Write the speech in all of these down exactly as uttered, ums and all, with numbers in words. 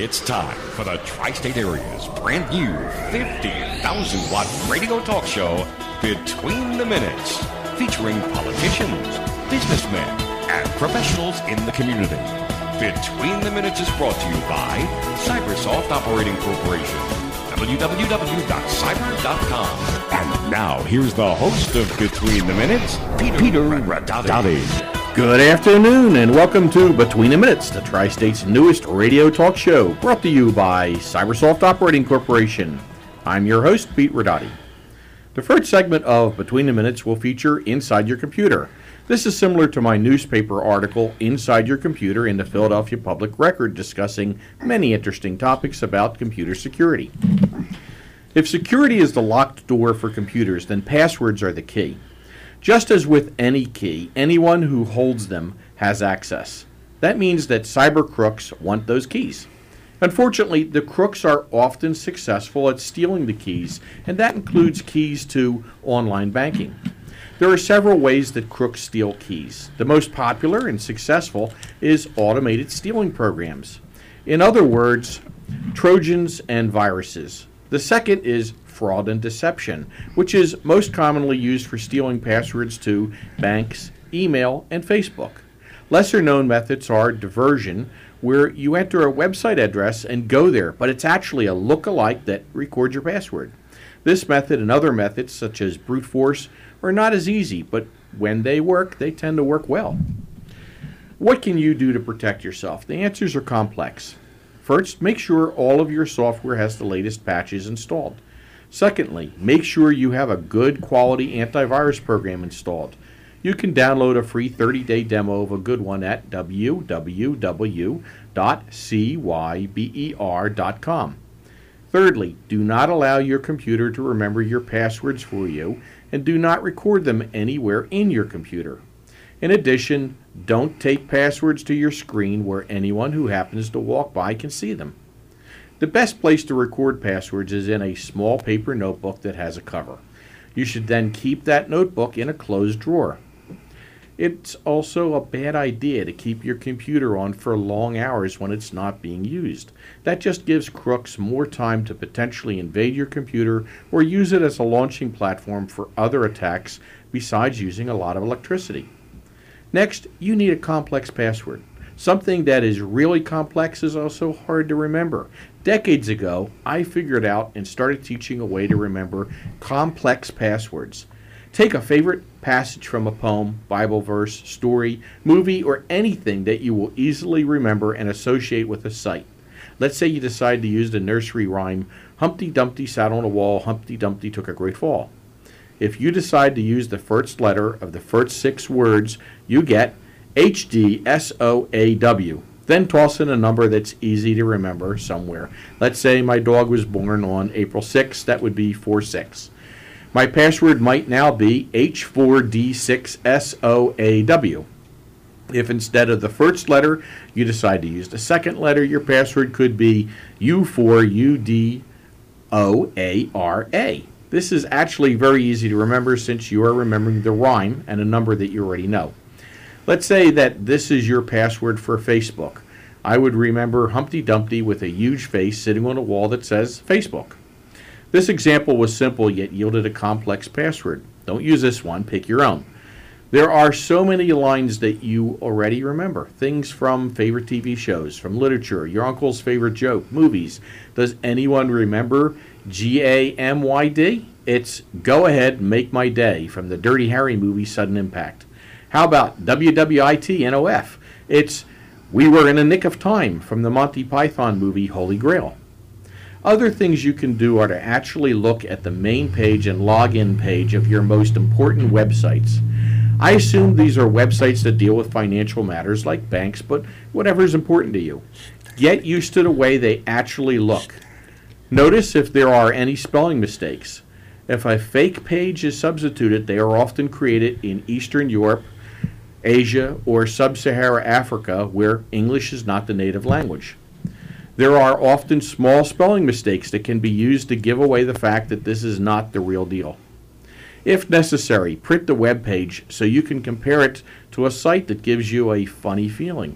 It's time for the Tri-State Area's brand new fifty thousand watt radio talk show, Between the Minutes, featuring politicians, businessmen, and professionals in the community. Between the Minutes is brought to you by Cybersoft Operating Corporation, w w w dot cyber dot com. And now, here's the host of Between the Minutes, Peter, Peter Radati. Good afternoon, and welcome to Between the Minutes, the Tri-State's newest radio talk show, brought to you by Cybersoft Operating Corporation. I'm your host, Pete Radati. The first segment of Between the Minutes will feature Inside Your Computer. This is similar to my newspaper article, Inside Your Computer, in the Philadelphia Public Record, discussing many interesting topics about computer security. If security is the locked door for computers, then passwords are the key. Just as with any key, anyone who holds them has access. That means that cyber crooks want those keys. Unfortunately, the crooks are often successful at stealing the keys, and that includes keys to online banking. There are several ways that crooks steal keys. The most popular and successful is automated stealing programs. In other words, Trojans and viruses. The second is fraud and deception, which is most commonly used for stealing passwords to banks, email, and Facebook. Lesser known methods are diversion, where you enter a website address and go there, but it's actually a look-alike that records your password. This method and other methods, such as brute force, are not as easy, but when they work, they tend to work well. What can you do to protect yourself? The answers are complex. First, make sure all of your software has the latest patches installed. Secondly, make sure you have a good quality antivirus program installed. You can download a free thirty day demo of a good one at w w w dot cyber dot com. Thirdly, do not allow your computer to remember your passwords for you, and do not record them anywhere in your computer. In addition, don't tape passwords to your screen where anyone who happens to walk by can see them. The best place to record passwords is in a small paper notebook that has a cover. You should then keep that notebook in a closed drawer. It's also a bad idea to keep your computer on for long hours when it's not being used. That just gives crooks more time to potentially invade your computer or use it as a launching platform for other attacks besides using a lot of electricity. Next, you need a complex password. Something that is really complex is also hard to remember. Decades ago, I figured out and started teaching a way to remember complex passwords. Take a favorite passage from a poem, Bible verse, story, movie, or anything that you will easily remember and associate with a site. Let's say you decide to use the nursery rhyme, Humpty Dumpty sat on a wall, Humpty Dumpty took a great fall. If you decide to use the first letter of the first six words, you get H D S O A W. Then toss in a number that's easy to remember somewhere. Let's say my dog was born on April sixth. That would be four six. My password might now be H four D six S O A W. If instead of the first letter you decide to use the second letter, your password could be U four U D O A R A. This is actually very easy to remember since you are remembering the rhyme and a number that you already know. Let's say that this is your password for Facebook. I would remember Humpty Dumpty with a huge face sitting on a wall that says Facebook. This example was simple yet yielded a complex password. Don't use this one, pick your own. There are so many lines that you already remember. Things from favorite T V shows, from literature, your uncle's favorite joke, movies. Does anyone remember G A M Y D? It's Go Ahead, Make My Day from the Dirty Harry movie Sudden Impact. How about W W I T N O F? It's We Were in a Nick of Time from the Monty Python movie Holy Grail. Other things you can do are to actually look at the main page and login page of your most important websites. I assume these are websites that deal with financial matters like banks, but whatever is important to you. Get used to the way they actually look. Notice if there are any spelling mistakes. If a fake page is substituted, they are often created in Eastern Europe, Asia, or Sub-Saharan Africa, where English is not the native language. There are often small spelling mistakes that can be used to give away the fact that this is not the real deal. If necessary, print the web page so you can compare it to a site that gives you a funny feeling.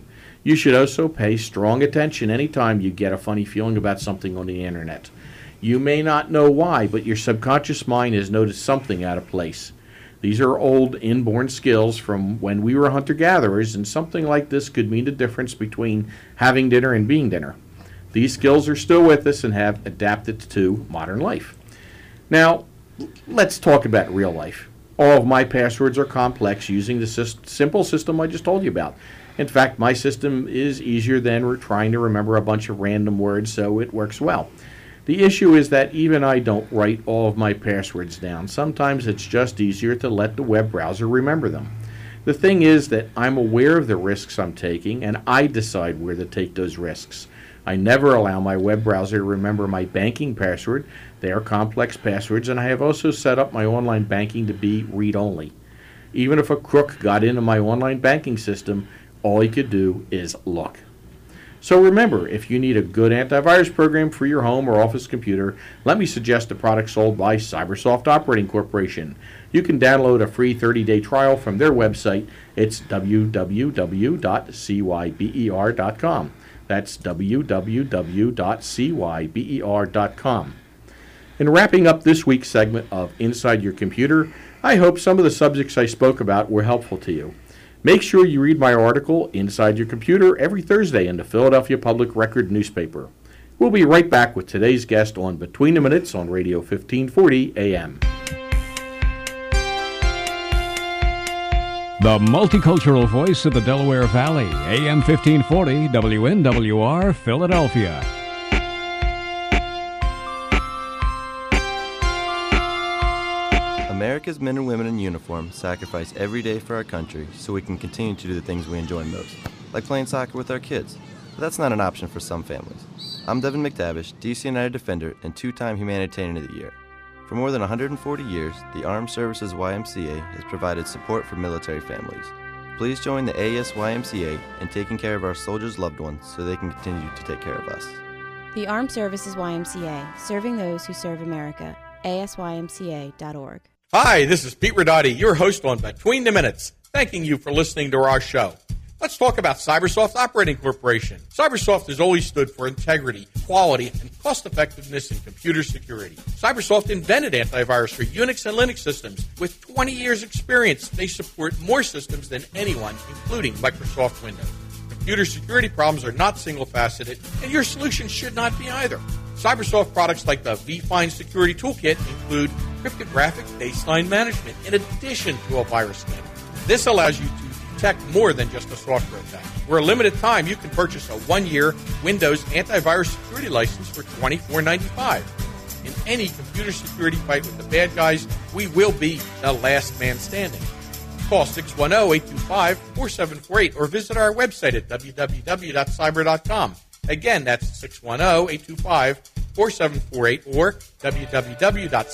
You should also pay strong attention anytime you get a funny feeling about something on the internet. You may not know why, but your subconscious mind has noticed something out of place. These are old, inborn skills from when we were hunter-gatherers, and something like this could mean the difference between having dinner and being dinner. These skills are still with us and have adapted to modern life. Now, let's talk about real life. All of my passwords are complex using the syst- simple system I just told you about. In fact, my system is easier than we're trying to remember a bunch of random words, so it works well. The issue is that even I don't write all of my passwords down. Sometimes it's just easier to let the web browser remember them. The thing is that I'm aware of the risks I'm taking, and I decide where to take those risks. I never allow my web browser to remember my banking password. They are complex passwords, and I have also set up my online banking to be read-only. Even if a crook got into my online banking system, all he could do is look. So remember, if you need a good antivirus program for your home or office computer, let me suggest a product sold by Cybersoft Operating Corporation. You can download a free thirty-day trial from their website. It's w w w dot cyber dot com. That's w w w dot cyber dot com. In wrapping up this week's segment of Inside Your Computer, I hope some of the subjects I spoke about were helpful to you. Make sure you read my article, Inside Your Computer, every Thursday in the Philadelphia Public Record newspaper. We'll be right back with today's guest on Between the Minutes on Radio fifteen forty A M. The multicultural voice of the Delaware Valley, A M fifteen forty, W N W R, Philadelphia. America's men and women in uniform sacrifice every day for our country so we can continue to do the things we enjoy most, like playing soccer with our kids. But that's not an option for some families. I'm Devin McTavish, D C United Defender and two-time Humanitarian of the Year. For more than one hundred forty years, the Armed Services Y M C A has provided support for military families. Please join the A S Y M C A in taking care of our soldiers' loved ones so they can continue to take care of us. The Armed Services Y M C A, serving those who serve America. A S Y M C A dot org. Hi, this is Pete Ridotti, your host on Between the Minutes, thanking you for listening to our show. Let's talk about Cybersoft Operating Corporation. Cybersoft has always stood for integrity, quality, and cost-effectiveness in computer security. Cybersoft invented antivirus for Unix and Linux systems. With twenty years experience, they support more systems than anyone, including Microsoft Windows. Computer security problems are not single-faceted, and your solution should not be either. Cybersoft products like the vFind Security Toolkit include cryptographic baseline management in addition to a virus scanner. This allows you to detect more than just a software attack. For a limited time, you can purchase a one-year Windows antivirus security license for twenty-four ninety-five. In any computer security fight with the bad guys, we will be the last man standing. Call six one zero, eight two five, four seven four eight or visit our website at w w w dot cyber dot com. Again, that's six one zero, eight two five, four seven four eight or w w w dot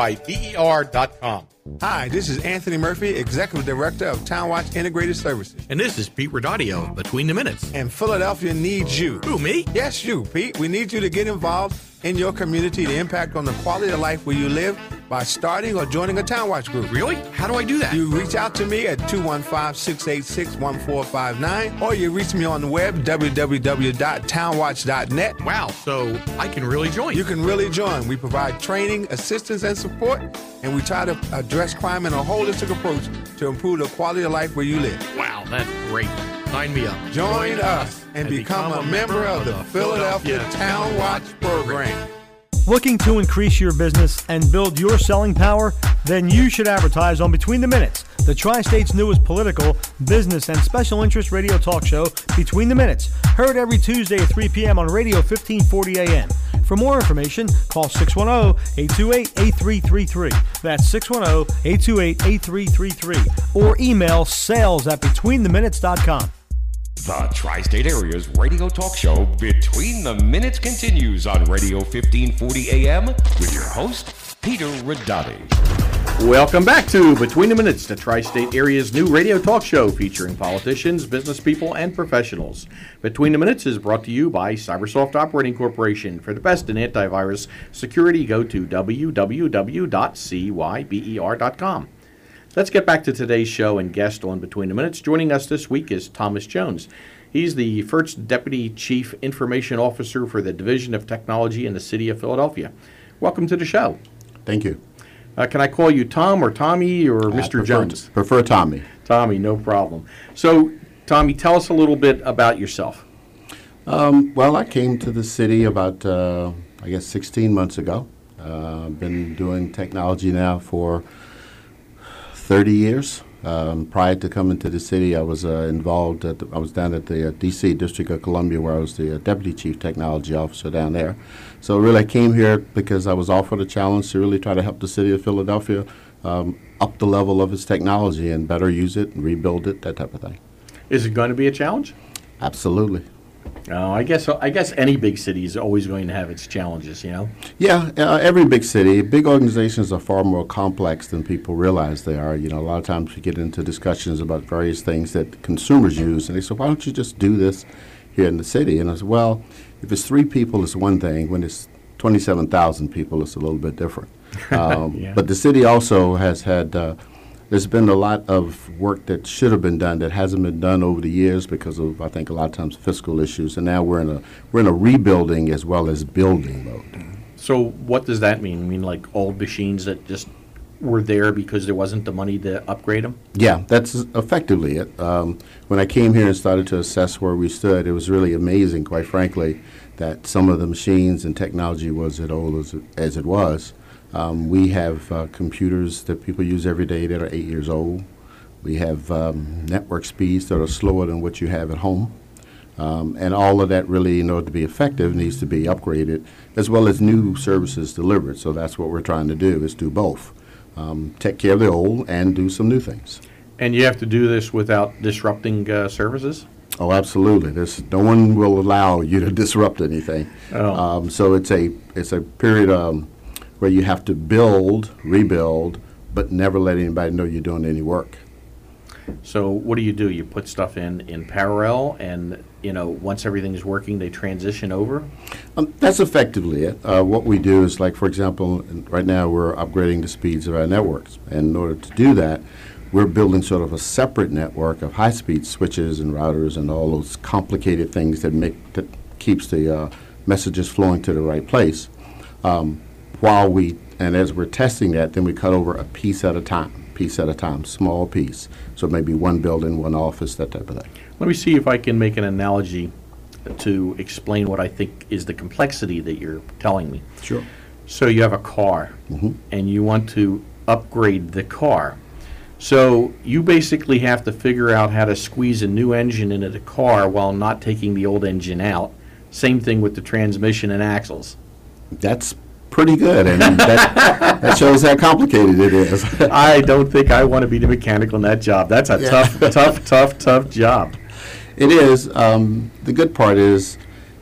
cyber dot com. Hi, this is Anthony Murphy, Executive Director of TownWatch Integrated Services. And this is Pete Ridotti of Between the Minutes. And Philadelphia needs you. Who, me? Yes, you, Pete. We need you to get involved in your community to impact on the quality of life where you live by starting or joining a TownWatch group. Really? How do I do that? You reach out to me at two one five, six eight six, one four five nine or you reach me on the web, w w w dot townwatch dot net. Wow, so I can really join. You can really join. We provide training, assistance, and support, and we try to address crime in a holistic approach to improve the quality of life where you live. Wow, that's great. Sign me up. Join us and become a member of the Philadelphia TownWatch program. Looking to increase your business and build your selling power? Then you should advertise on Between the Minutes, the Tri-State's newest political, business, and special interest radio talk show, Between the Minutes, heard every Tuesday at three p.m. on Radio fifteen forty A M. For more information, call six one zero, eight two eight, eight three three three. That's six one zero, eight two eight, eight three three three. Or email sales at between the minutes dot com. The Tri-State Area's radio talk show Between the Minutes continues on Radio fifteen forty A M with your host, Peter Ridotti. Welcome back to Between the Minutes, the Tri-State Area's new radio talk show featuring politicians, business people, and professionals. Between the Minutes is brought to you by Cybersoft Operating Corporation. For the best in antivirus security, go to w w w dot cyber dot com. Let's get back to today's show and guest on Between the Minutes. Joining us this week is Thomas Jones. He's the first Deputy Chief Information Officer for the Division of Technology in the City of Philadelphia. Welcome to the show. Thank you. Uh, can I call you Tom or Tommy or I Mister prefer- Jones? Prefer Tommy. Tommy, no problem. So, Tommy, tell us a little bit about yourself. Um, well, I came to the city about, uh, I guess, sixteen months ago. Uh, I've been doing technology now for thirty years. Um, prior to coming to the city, I was uh, involved, at the, I was down at the uh, D C District of Columbia, where I was the uh, Deputy Chief Technology Officer down there. So really I came here because I was offered a challenge to really try to help the city of Philadelphia um, up the level of its technology and better use it and rebuild it, that type of thing. Is it going to be a challenge? Absolutely. Oh, I guess I guess any big city is always going to have its challenges, you know? Yeah, uh, every big city, big organizations are far more complex than people realize they are. You know, a lot of times we get into discussions about various things that consumers use, and they say, why don't you just do this here in the city? And I said, well, if it's three people, it's one thing. When it's twenty-seven thousand people, it's a little bit different. Um, Yeah. But the city also has had, uh, there's been a lot of work that should have been done that hasn't been done over the years because of, I think, a lot of times fiscal issues. And now we're in a we're in a rebuilding as well as building mode. So what does that mean? I mean, like old machines that just were there because there wasn't the money to upgrade them? Yeah, that's effectively it. Um, when I came here and started to assess where we stood, it was really amazing, quite frankly, that some of the machines and technology was as old as it, as it was. Um, we have uh, computers that people use every day that are eight years old. We have um, network speeds that are slower than what you have at home. Um, and all of that really, in order to be effective, needs to be upgraded, as well as new services delivered. So that's what we're trying to do, is do both. Um, take care of the old and do some new things. And you have to do this without disrupting uh, services? Oh, absolutely. There's, no one will allow you to disrupt anything. Oh. Um, so it's a it's a period um, where you have to build, rebuild, but never let anybody know you're doing any work. So what do you do? You put stuff in, in parallel, and, you know, once everything's working, they transition over? Um, that's effectively it. Uh, what we do is, like, for example, right now we're upgrading the speeds of our networks. And in order to do that, we're building sort of a separate network of high-speed switches and routers and all those complicated things that make that keeps the uh, messages flowing to the right place. Um, while we, and as we're testing that, then we cut over a piece at a time, piece at a time, small piece. So maybe one building, one office, that type of thing. Let me see if I can make an analogy to explain what I think is the complexity that you're telling me. Sure. So you have a car, Mhm. and you want to upgrade the car. So you basically have to figure out how to squeeze a new engine into the car while not taking the old engine out. Same thing with the transmission and axles. That's pretty good, and that, that shows how complicated it is. I don't think I want to be the mechanic on that job. That's a Yeah. tough, tough, tough, tough job. It is. Um, the good part is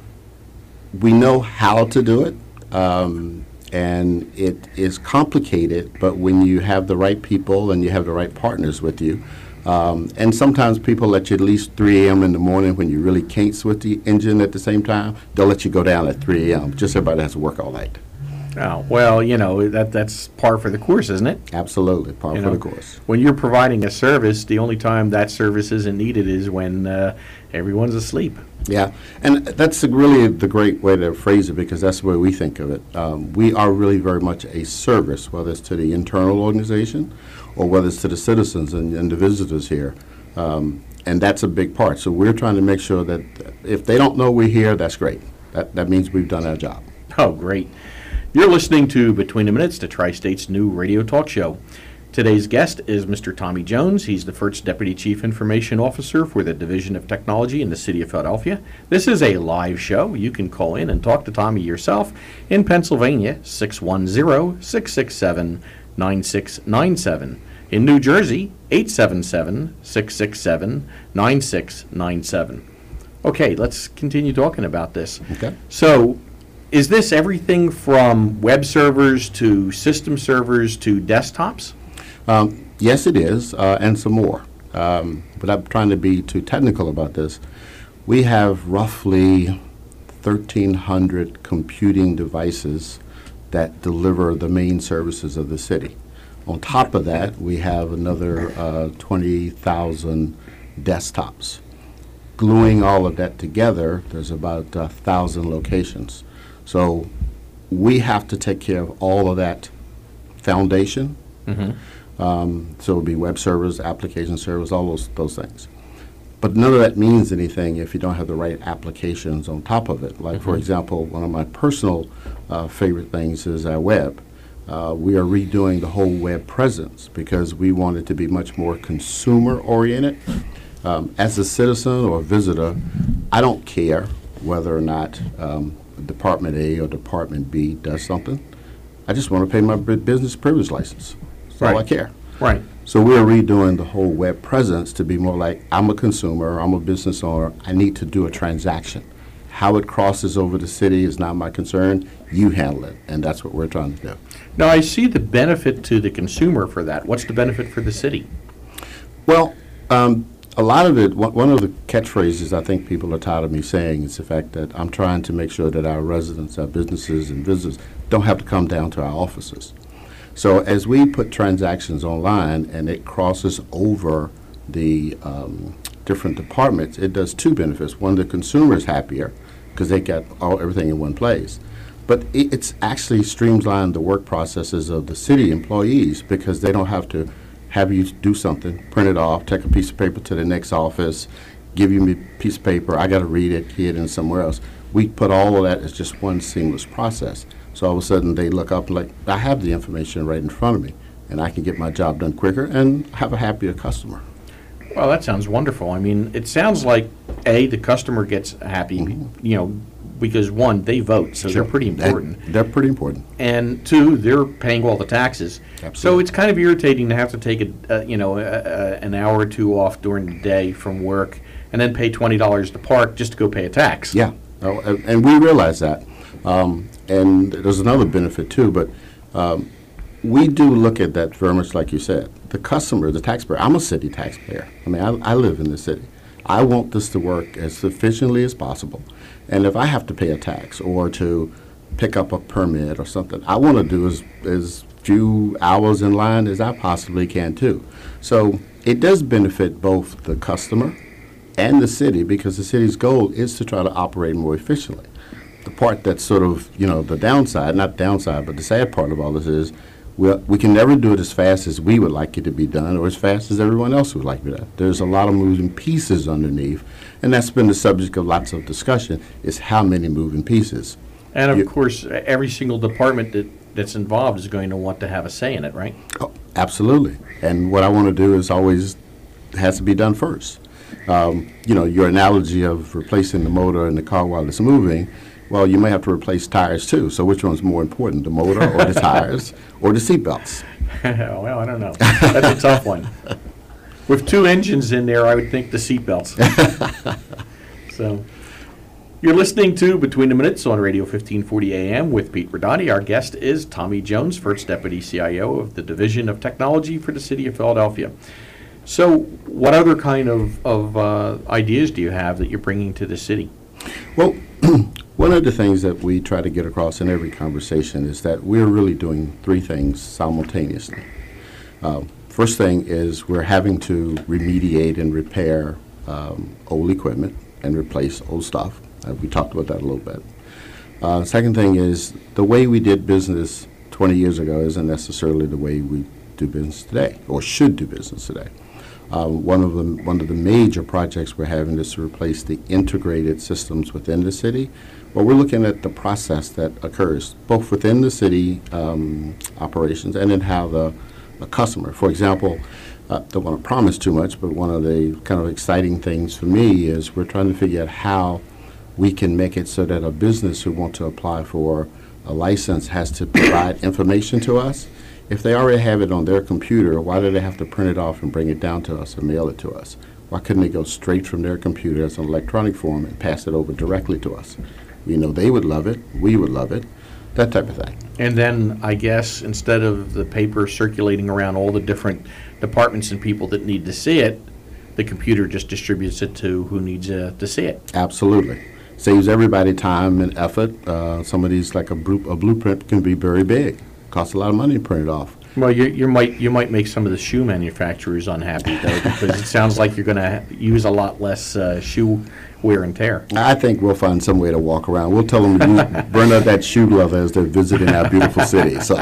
we know how to do it, um, and it is complicated, but when you have the right people and you have the right partners with you, um, and sometimes people let you at least three a.m. in the morning when you really can't switch the engine at the same time, they'll let you go down at three a.m. Just everybody has to work all night. Oh, well, you know, that that's par for the course, isn't it? Absolutely, par You for know, the course. When you're providing a service, the only time that service isn't needed is when uh, everyone's asleep. Yeah, and that's really the great way to phrase it, because that's the way we think of it. Um, we are really very much a service, whether it's to the internal organization or whether it's to the citizens and, and the visitors here. Um, and that's a big part. So we're trying to make sure that if they don't know we're here, that's great. That, that means we've done our job. Oh, great. You're listening to Between the Minutes, the Tri-State's new radio talk show. Today's guest is Mister Tommy Jones. He's the first Deputy Chief Information Officer for the Division of Technology in the City of Philadelphia. This is a live show. You can call in and talk to Tommy yourself in Pennsylvania, six one zero, six six seven, nine six nine seven. In New Jersey, eight seven seven, six six seven, nine six nine seven. Okay, let's continue talking about this. Okay. So, is this everything from web servers to system servers to desktops? Um, yes, it is, uh, and some more. Um, without trying to be too technical about this, we have roughly thirteen hundred computing devices that deliver the main services of the city. On top of that, we have another uh, twenty thousand desktops. gluing all of that together, there's about a thousand locations. So we have to take care of all of that foundation. Mm-hmm. Um, so it would be web servers, application servers, all those those things. But none of that means anything if you don't have the right applications on top of it. Like, mm-hmm. for example, one of my personal uh, favorite things is our web. Uh, we are redoing the whole web presence because we want it to be much more consumer-oriented. Um, as a citizen or a visitor, I don't care whether or not um, Department A or Department B does something. I just want to pay my bu- business privilege license. That's right. all I care. Right. So we're redoing the whole web presence to be more like, I'm a consumer, I'm a business owner, I need to do a transaction. How it crosses over the city is not my concern. You handle it, and that's what we're trying to do. Now, I see the benefit to the consumer for that. What's the benefit for the city? Well, um, a lot of it, one one of the catchphrases I think people are tired of me saying is the fact that I'm trying to make sure that our residents, our businesses and visitors don't have to come down to our offices. So as we put transactions online and it crosses over the um, different departments, it does two benefits. One, the consumer is happier because they get all everything in one place. But it, it's actually streamlined the work processes of the city employees because they don't have to have you do something, print it off, take a piece of paper to the next office, give you a piece of paper, I got to read it, key it in somewhere else. We put all of that as just one seamless process. So all of a sudden they look up and like, I have the information right in front of me, and I can get my job done quicker and have a happier customer. Well, that sounds wonderful. I mean, it sounds like, A, the customer gets happy, mm-hmm. you know, because, one, they vote, so Sure. they're pretty important. That, they're pretty important. And, two, they're paying all the taxes. Absolutely. So it's kind of irritating to have to take, a, a you know, a, a, an hour or two off during the day from work and then pay twenty dollars to park just to go pay a tax. Yeah, oh, and and we realize that. Um, and there's another benefit, too, but um, we do look at that very much like you said. The customer, the taxpayer, I'm a city taxpayer. I mean, I, I live in the city. I want this to work as efficiently as possible. And if I have to pay a tax or to pick up a permit or something, I want to do as, as few hours in line as I possibly can, too. So it does benefit both the customer and the city because the city's goal is to try to operate more efficiently. The part that's sort of, you know, the downside, not downside, but the sad part of all this is we we can never do it as fast as we would like it to be done or as fast as everyone else would like it to be done. There's a lot of moving pieces underneath, and that's been the subject of lots of discussion, is how many moving pieces. And, of You- course, every single department that, that's involved is going to want to have a say in it, right? Oh, absolutely. And what I want to do is always has to be done first. Um, you know, your analogy of replacing the motor in the car while it's moving, well, you may have to replace tires too. So which one's more important, the motor or the tires or the seatbelts? Well, I don't know. That's a tough one. With two engines in there, I would think the seatbelts. So, you're listening to Between the Minutes on Radio fifteen forty A M with Pete Rodati. Our guest is Tommy Jones, First Deputy C I O of the Division of Technology for the City of Philadelphia. So, what other kind of, of uh, ideas do you have that you're bringing to the city? Well, one of the things that we try to get across in every conversation is that we're really doing three things simultaneously. Uh, first thing is we're having to remediate and repair um, old equipment and replace old stuff. Uh, we talked about that a little bit. Uh, second thing is the way we did business twenty years ago isn't necessarily the way we do business today or should do business today. Uh, one of the one of the major projects we're having is to replace the integrated systems within the city. Well, we're looking at the process that occurs both within the city um, operations and in how the, the customer, for example, uh, don't want to promise too much, but one of the kind of exciting things for me is we're trying to figure out how we can make it so that a business who wants to apply for a license has to provide information to us. If they already have it on their computer, why do they have to print it off and bring it down to us or mail it to us? Why couldn't they go straight from their computer as an electronic form and pass it over directly to us? We know they would love it, we would love it, that type of thing. And then, I guess, instead of the paper circulating around all the different departments and people that need to see it, the computer just distributes it to who needs uh, to see it. Absolutely. Saves everybody time and effort. Uh, some of these, like a, blu- a blueprint, can be very big. Costs a lot of money to print it off. Well, you, you might you might make some of the shoe manufacturers unhappy though, because it sounds like you're going to use a lot less uh, shoe wear and tear. I think we'll find some way to walk around. We'll tell them to use, burn up that shoe leather as they're visiting our beautiful city. So,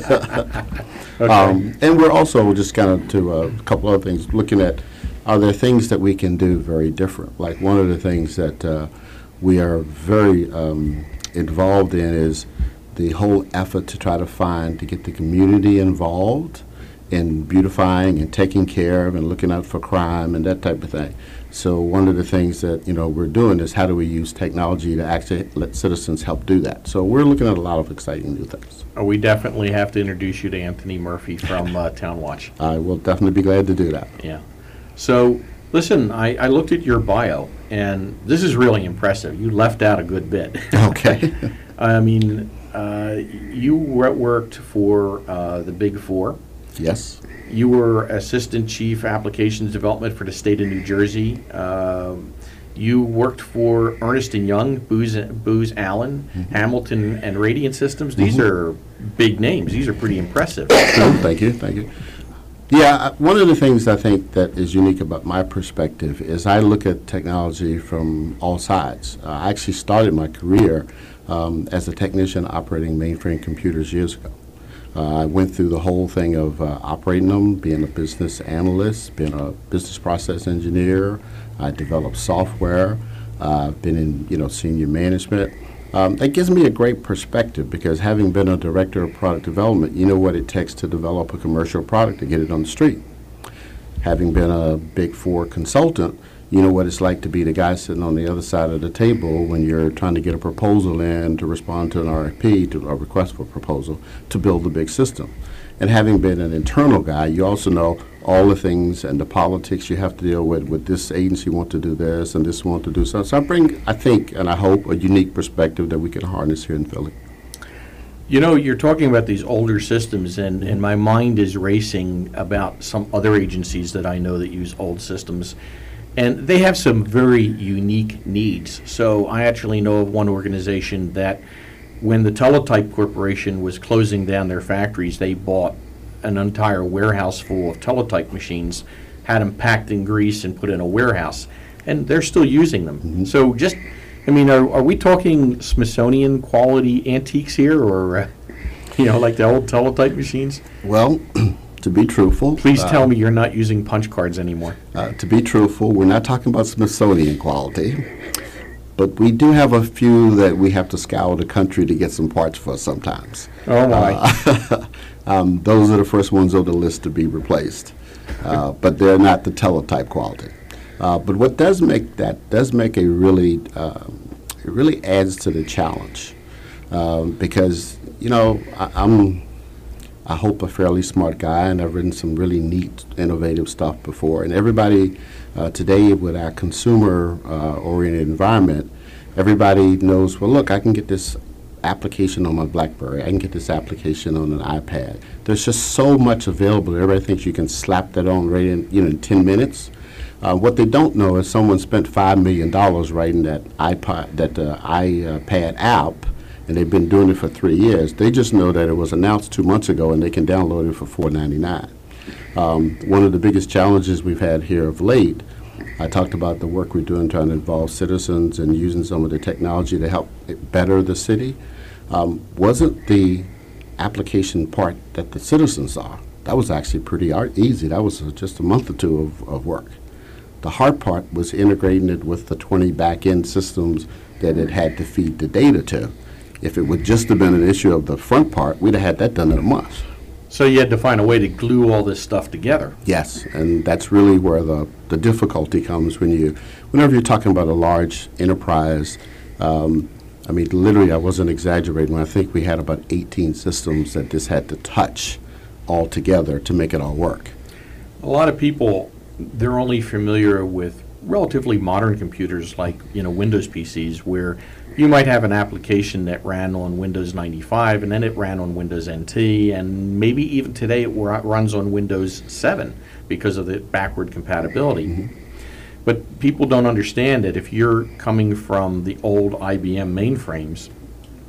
Okay. um, and we're also just kind of to uh, a couple other things, looking at are there things that we can do very different. Like one of the things that uh, we are very um, involved in is the whole effort to try to find, to get the community involved in beautifying and taking care of and looking out for crime and that type of thing. So one of the things that, you know, we're doing is how do we use technology to actually let citizens help do that. So we're looking at a lot of exciting new things. Uh, we definitely have to introduce you to Anthony Murphy from uh, Town Watch. I will definitely be glad to do that. Yeah. So, listen, I, I looked at your bio, and this is really impressive. You left out a good bit. Okay. I mean, uh, you wor- worked for uh, the Big Four. Yes. You were Assistant Chief Applications Development for the state of New Jersey. Um, you worked for Ernst and Young, Booz, Booz Allen, Mm-hmm. Hamilton, and Radiant Systems. These Mhm. are big names. These are pretty impressive. No, thank you, thank you. Yeah, uh, one of the things I think that is unique about my perspective is I look at technology from all sides. Uh, I actually started my career um, as a technician operating mainframe computers years ago. Uh, I went through the whole thing of uh, operating them, being a business analyst, being a business process engineer. I developed software. Uh, been in, you know, senior management. Um, that gives me a great perspective because having been a director of product development, you know what it takes to develop a commercial product to get it on the street. Having been a Big Four consultant, you know what it's like to be the guy sitting on the other side of the table when you're trying to get a proposal in to respond to an R F P, to a request for proposal, to build a big system. And having been an internal guy, you also know all the things and the politics you have to deal with, with this agency want to do this and this want to do so. So I bring, I think, and I hope, a unique perspective that we can harness here in Philly. You know, you're talking about these older systems, and, and my mind is racing about some other agencies that I know that use old systems. And they have some very unique needs. So I actually know of one organization that when the Teletype Corporation was closing down their factories, they bought an entire warehouse full of Teletype machines, had them packed in grease and put in a warehouse, and they're still using them. Mm-hmm. So just, I mean, are, are we talking Smithsonian quality antiques here, or, uh, you know, like the old Teletype machines? Well, to be truthful. Please uh, tell me you're not using punch cards anymore. Uh, to be truthful, we're not talking about Smithsonian quality, but we do have a few that we have to scour the country to get some parts for sometimes. Oh, my. Uh, um, those are the first ones on the list to be replaced, uh, but they're not the Teletype quality. Uh, but what does make that does make a really, uh, it really adds to the challenge um, because, you know, I, I'm I hope a fairly smart guy, and I've written some really neat, innovative stuff before. And everybody uh, today, with our consumer-oriented uh, environment, everybody knows, well, look, I can get this application on my BlackBerry. I can get this application on an iPad. There's just so much available. Everybody thinks you can slap that on right in, you know, in ten minutes. Uh, what they don't know is someone spent five million dollars writing that iPod, that uh, iPad app, and they've been doing it for three years. They just know that it was announced two months ago, and they can download it for four ninety-nine. Um, one of the biggest challenges we've had here of late, I talked about the work we're doing trying to involve citizens and using some of the technology to help it better the city, um, wasn't the application part that the citizens saw. That was actually pretty art- easy. That was uh, just a month or two of, of work. The hard part was integrating it with the twenty back-end systems that it had to feed the data to. If it would just have been an issue of the front part, we'd have had that done in a month. So you had to find a way to glue all this stuff together. Yes, and that's really where the, the difficulty comes when you, whenever you're talking about a large enterprise. Um, I mean, literally, I wasn't exaggerating when I think we had about eighteen systems that this had to touch all together to make it all work. A lot of people, they're only familiar with relatively modern computers like, you know, Windows P Cs, where you might have an application that ran on Windows ninety-five, and then it ran on Windows N T, and maybe even today it wa- runs on Windows seven because of the backward compatibility. Mm-hmm. But people don't understand that if you're coming from the old I B M mainframes,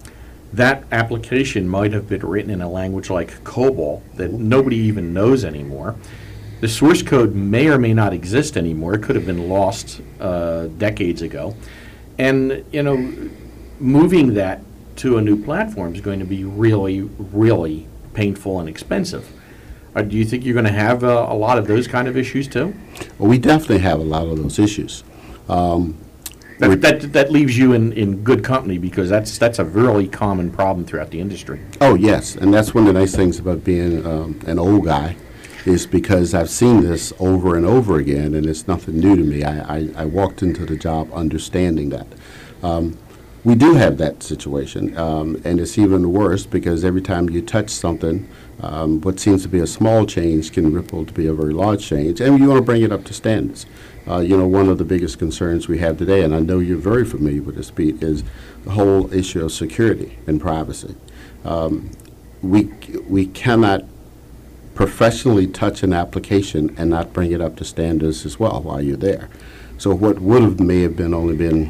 that application might have been written in a language like COBOL that nobody even knows anymore. The source code may or may not exist anymore. It could have been lost uh, decades ago. And, you know, moving that to a new platform is going to be really, really painful and expensive. Uh, do you think you're going to have uh, a lot of those kind of issues too? Well, we definitely have a lot of those issues. Um, that, that, that leaves you in, in good company, because that's, that's a really common problem throughout the industry. Oh, yes, and that's one of the nice things about being um, an old guy, is because I've seen this over and over again, and it's nothing new to me. I, I, I walked into the job understanding that. Um, we do have that situation, um, and it's even worse because every time you touch something, um, what seems to be a small change can ripple to be a very large change, and you want to bring it up to standards. Uh, you know, one of the biggest concerns we have today, and I know you're very familiar with this, Pete, is the whole issue of security and privacy. Um, we we cannot professionally touch an application and not bring it up to standards as well while you're there. So what would have may have been only been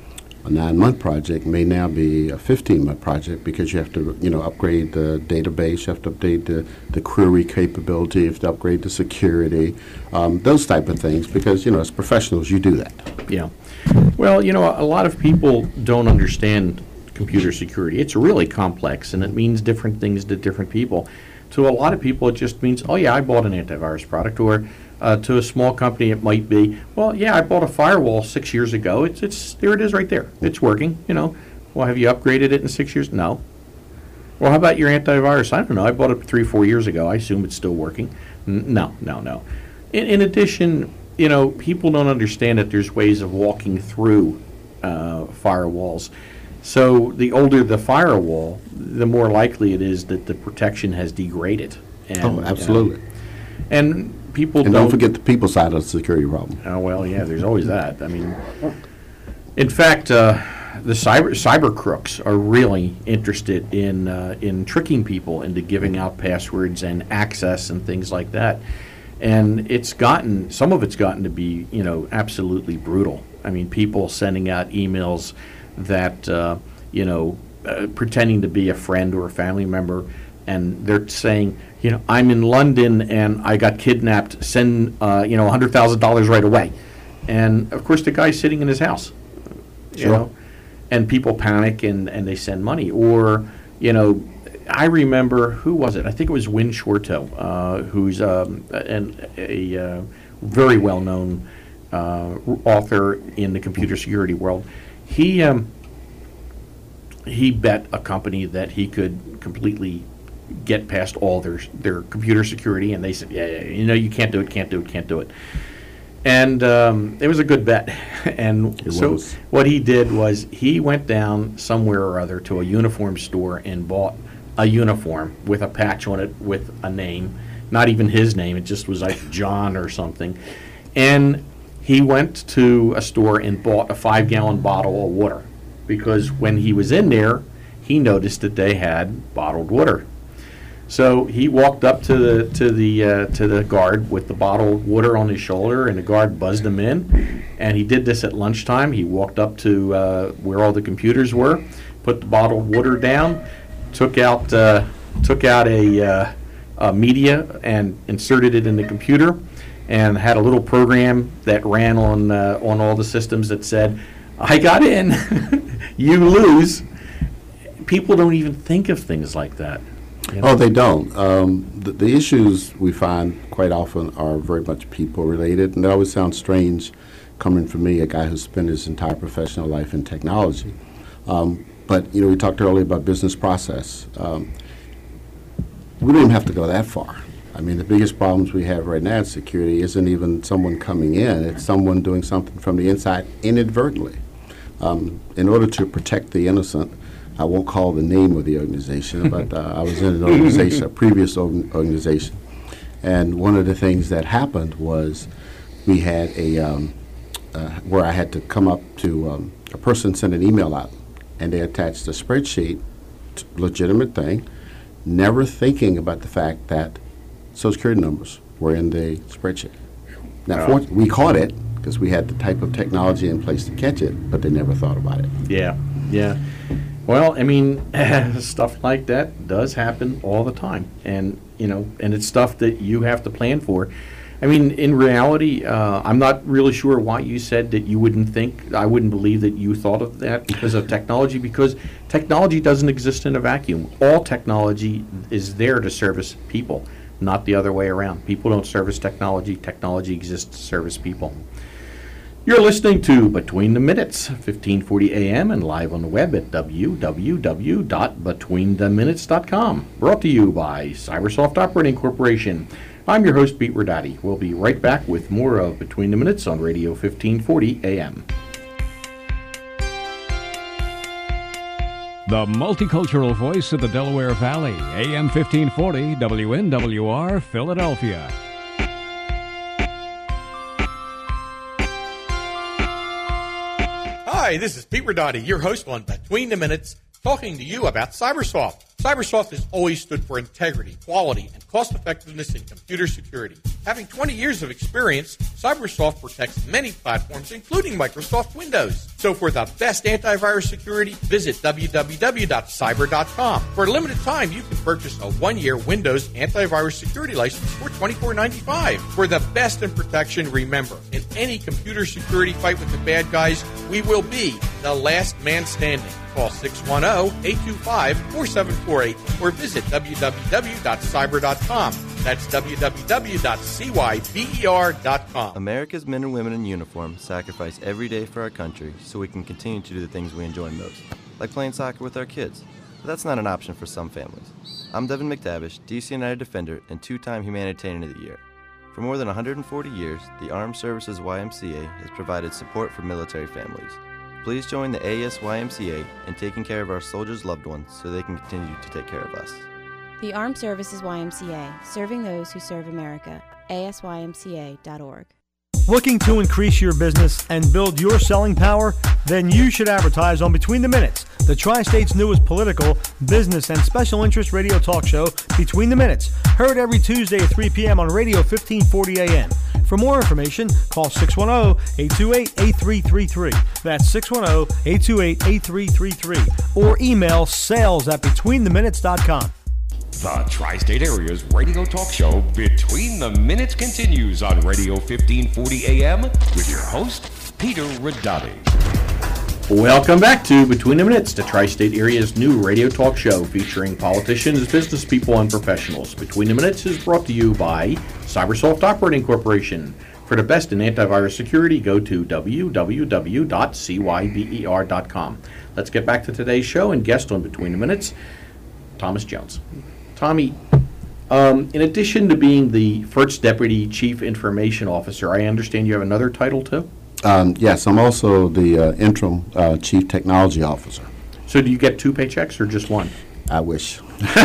a nine-month project may now be a fifteen-month project, because you have to, you know, upgrade the database, you have to update the, the query capability, you have to upgrade the security, um, those type of things, because, you know, as professionals, you do that. Yeah. Well, you know, a lot of people don't understand computer security. It's really complex, and it means different things to different people. To a lot of people, it just means, oh, yeah, I bought an antivirus product. Or uh, to a small company, it might be, well, yeah, I bought a firewall six years ago. It's, it's there it is right there. It's working, you know. Well, have you upgraded it in six years? No. Well, how about your antivirus? I don't know. I bought it three, four years ago. I assume it's still working. N- no, no, no. In, in addition, you know, people don't understand that there's ways of walking through uh, firewalls. So the older the firewall, the more likely it is that the protection has degraded. And, Oh, absolutely. You know, and people And don't, don't forget the people side of the security problem. Oh, well, yeah, there's always that. I mean, in fact, uh, the cyber cyber crooks are really interested in uh, in tricking people into giving out passwords and access and things like that. And it's gotten, some of it's gotten to be, you know, absolutely brutal. I mean, people sending out emails that, uh, you know, uh, pretending to be a friend or a family member, and they're saying, you know, I'm in London and I got kidnapped, send, uh, you know, one hundred thousand dollars right away. And, of course, the guy's sitting in his house, you Sure. know, and people panic and, and they send money. Or, you know, I remember, who was it? I think it was Win Shorto, uh, who's um, an, a uh, very well-known uh, author in the computer security world. He um, he bet a company that he could completely get past all their their computer security, and they said, yeah, yeah, you know, you can't do it, can't do it, can't do it. And um, it was a good bet. And It so was. what he did was he went down somewhere or other to a uniform store and bought a uniform with a patch on it with a name, not even his name, it just was like John or something. And he went to a store and bought a five-gallon bottle of water, because when he was in there, he noticed that they had bottled water. So he walked up to the to the uh, to the guard with the bottled water on his shoulder, and the guard buzzed him in. And he did this at lunchtime. He walked up to uh, where all the computers were, put the bottled water down, took out uh, took out a, uh, a media and inserted it in the computer, and had a little program that ran on uh, on all the systems that said, "I got in, you lose." People don't even think of things like that. You know? Oh, they don't. Um, the, the issues we find quite often are very much people-related, and it always sounds strange coming from me, a guy who spent his entire professional life in technology. Um, but, you know, we talked earlier about business process. Um, we don't even have to go that far. I mean, the biggest problems we have right now in security isn't even someone coming in. It's someone doing something from the inside inadvertently. Um, in order to protect the innocent, I won't call the name of the organization, but uh, I was in an organization, a previous org- organization, and one of the things that happened was we had a, um, uh, where I had to come up to, um, a person sent an email out, and they attached a spreadsheet, t- legitimate thing, never thinking about the fact that Social Security numbers were in the spreadsheet. Now, Wow. for- we caught it because we had the type of technology in place to catch it, but they never thought about it. Yeah, yeah. Well, I mean, stuff like that does happen all the time, and you know, and it's stuff that you have to plan for. I mean, in reality, uh, I'm not really sure why you said that you wouldn't think, I wouldn't believe that you thought of that because of technology, because technology doesn't exist in a vacuum. All technology is there to service people, not the other way around. People don't service technology. Technology exists to service people. You're listening to Between the Minutes, fifteen forty A M and live on the web at w w w dot between the minutes dot com. Brought to you by Cybersoft Operating Corporation. I'm your host, Pete Rodati. We'll be right back with more of Between the Minutes on Radio fifteen forty A M. The multicultural voice of the Delaware Valley, A M fifteen forty, W N W R, Philadelphia. Hi, this is Pete Rodati, your host on Between the Minutes, talking to you about Cybersoft. Cybersoft has always stood for integrity, quality, and cost-effectiveness in computer security. Having twenty years of experience, Cybersoft protects many platforms, including Microsoft Windows. So for the best antivirus security, visit w w w dot cyber dot com. For a limited time, you can purchase a one-year Windows antivirus security license for twenty-four ninety-five. For the best in protection, remember, in any computer security fight with the bad guys, we will be the last man standing. Call six one zero, eight two five, four seven four eight or visit w w w dot cyber dot com. That's w w w dot cyber dot com. America's men and women in uniform sacrifice every day for our country so we can continue to do the things we enjoy most, like playing soccer with our kids. But that's not an option for some families. I'm Devin McTavish, D C United Defender and two-time Humanitarian of the Year. For more than one hundred forty years, the Armed Services Y M C A has provided support for military families. Please join the A S Y M C A in taking care of our soldiers' loved ones so they can continue to take care of us. The Armed Services Y M C A, serving those who serve America. A S Y M C A dot org. Looking to increase your business and build your selling power? Then you should advertise on Between the Minutes, the Tri-State's newest political, business, and special interest radio talk show, Between the Minutes, heard every Tuesday at three p m on Radio fifteen forty A M. For more information, call six one zero, eight two eight, eight three three three. That's six one zero, eight two eight, eight three three three. Or email sales at between the minutes dot com. The Tri-State Area's radio talk show, Between the Minutes, continues on Radio fifteen forty A M with your host, Peter Rodati. Welcome back to Between the Minutes, the Tri-State Area's new radio talk show featuring politicians, business people, and professionals. Between the Minutes is brought to you by Cybersoft Operating Corporation. For the best in antivirus security, go to w w w dot cyber dot com. Let's get back to today's show and guest on Between the Minutes, Thomas Jones. Tommy, um, in addition to being the first Deputy Chief Information Officer, I understand you have another title too? Um, yes, I'm also the uh, interim uh, Chief Technology Officer. So do you get two paychecks or just one? I wish.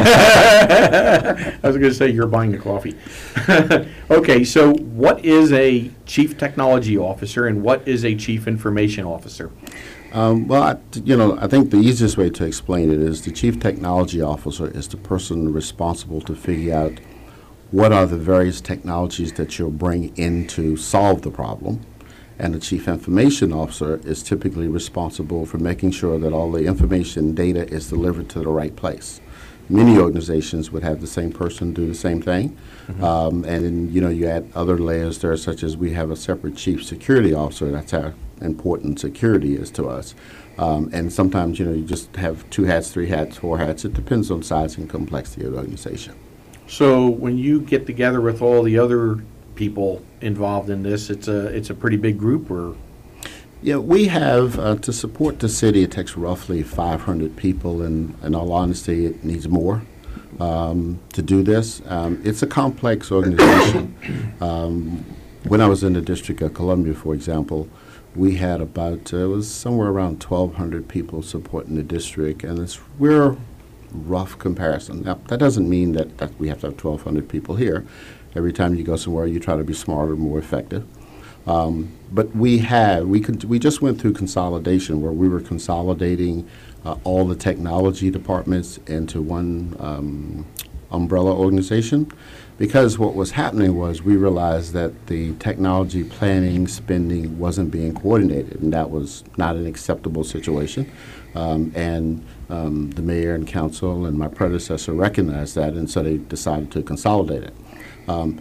I was going to say you're buying the coffee. Okay, so what is a Chief Technology Officer and what is a Chief Information Officer? Um, well, I, you know, I think the easiest way to explain it is the Chief Technology Officer is the person responsible to figure out what are the various technologies that you'll bring in to solve the problem. And the Chief Information Officer is typically responsible for making sure that all the information data is delivered to the right place. Many organizations would have the same person do the same thing. Mm-hmm. Um, and then, you know, you add other layers there, such as we have a separate Chief Security Officer. That's how important security is to us. Um, and sometimes, you know, you just have two hats, three hats, four hats. It depends on size and complexity of the organization. So when you get together with all the other people involved in this, it's a it's a pretty big group, or? Yeah, we have, uh, to support the city, it takes roughly five hundred people, and in all honesty, it needs more um, to do this. Um, it's a complex organization. um, when I was in the District of Columbia, for example, we had about, uh, it was somewhere around twelve hundred people supporting the district, and it's, we're rough comparison. Now, that doesn't mean that, that we have to have twelve hundred people here. Every time you go somewhere, you try to be smarter, more effective. Um, but we have, we could, we just went through consolidation where we were consolidating uh, all the technology departments into one um, umbrella organization, because what was happening was we realized that the technology planning spending wasn't being coordinated, and that was not an acceptable situation. Um, and um, the mayor and council and my predecessor recognized that, and so they decided to consolidate it. Um,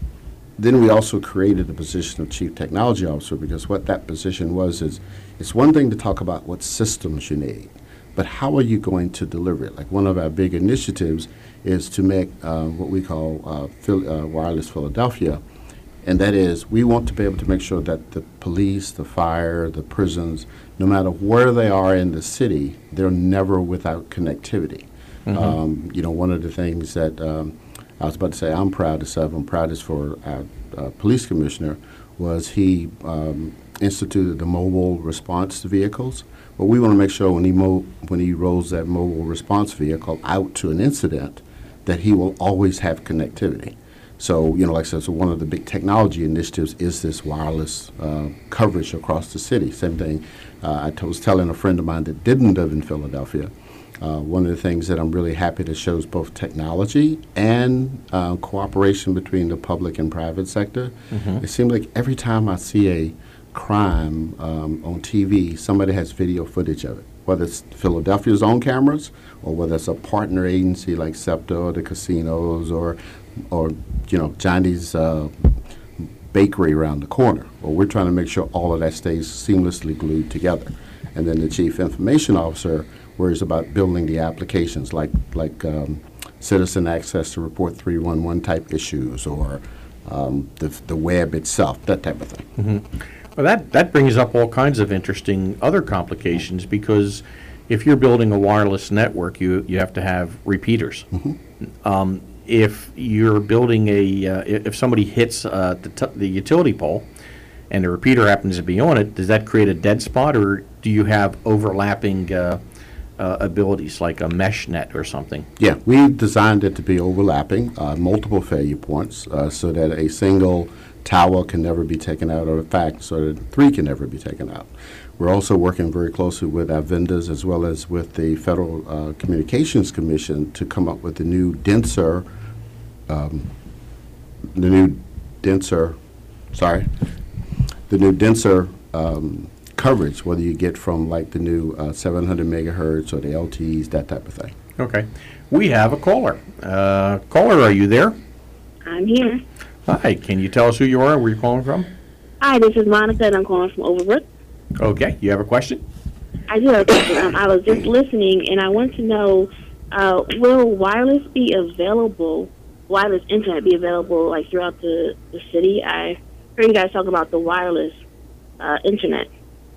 then we also created the position of chief technology officer, because what that position was is, it's one thing to talk about what systems you need, but how are you going to deliver it? Like, one of our big initiatives is to make uh, what we call uh, Phil, uh, Wireless Philadelphia, and that is, we want to be able to make sure that the police, the fire, the prisons, no matter where they are in the city, they're never without connectivity. Mm-hmm. Um, you know, one of the things that um, I was about to say I'm proudest of, I'm proudest for our uh, police commissioner, was he um, instituted the mobile response vehicles. But we want to make sure when he mo- when he rolls that mobile response vehicle out to an incident, that he will always have connectivity. So, you know, like I said, so one of the big technology initiatives is this wireless uh, coverage across the city. Same thing, uh, I t- was telling a friend of mine that didn't live in Philadelphia, uh, one of the things that I'm really happy that shows both technology and uh, cooperation between the public and private sector. Mm-hmm. It seems like every time I see a crime um, on T V, somebody has video footage of it, whether it's Philadelphia's own cameras or whether it's a partner agency like SEPTA or the casinos or, or you know, Johnny's uh, bakery around the corner. Well, we're trying to make sure all of that stays seamlessly glued together. And then the chief information officer worries about building the applications like, like um, citizen access to report three one one type issues or um, the, the web itself, that type of thing. Mm-hmm. Well, that, that brings up all kinds of interesting other complications, because if you're building a wireless network, you, you have to have repeaters. Mm-hmm. Um, if you're building a, uh, if somebody hits uh, the, t- the utility pole and the repeater happens to be on it, does that create a dead spot, or do you have overlapping uh, uh, abilities like a mesh net or something? Yeah, we designed it to be overlapping, uh, multiple failure points, uh, so that a single tower can never be taken out, or in fact, so that three can never be taken out. We're also working very closely with our vendors as well as with the Federal uh, Communications Commission to come up with the new denser, um, the new denser, sorry, the new denser um, coverage, whether you get from like the new uh, seven hundred megahertz or the L T Es, that type of thing. Okay. We have a caller. Uh, caller, are you there? I'm here. Hi, can you tell us who you are and where you're calling from? Hi, this is Monica, and I'm calling from Overbrook. Okay, you have a question? I do have a question. Um, I was just listening, and I want to know, uh, will wireless be available, wireless internet be available, like, throughout the, the city? I heard you guys talk about the wireless uh, internet.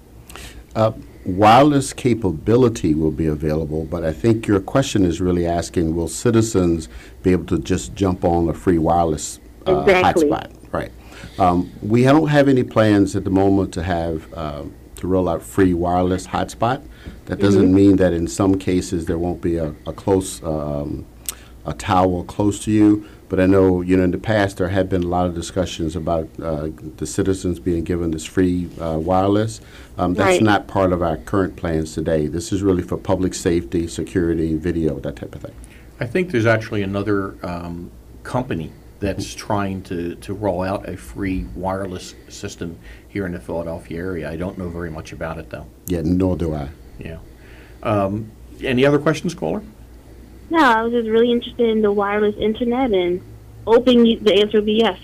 Uh, wireless capability will be available, but I think your question is really asking, will citizens be able to just jump on a free wireless Uh, exactly. hotspot, right? Um, we don't have any plans at the moment to have uh, to roll out free wireless hotspot. That doesn't mm-hmm. mean that in some cases there won't be a, a close um, a tower close to you. But I know, you know, in the past there have been a lot of discussions about uh, the citizens being given this free uh, wireless. Um, that's right. not part of our current plans today. This is really for public safety, security, video, that type of thing. I think there's actually another um, company that's trying to, to roll out a free wireless system here in the Philadelphia area. I don't know very much about it, though. Yeah, nor do I. Yeah. Um, any other questions, caller? No, I was just really interested in the wireless internet, and hoping you, the answer would be yes.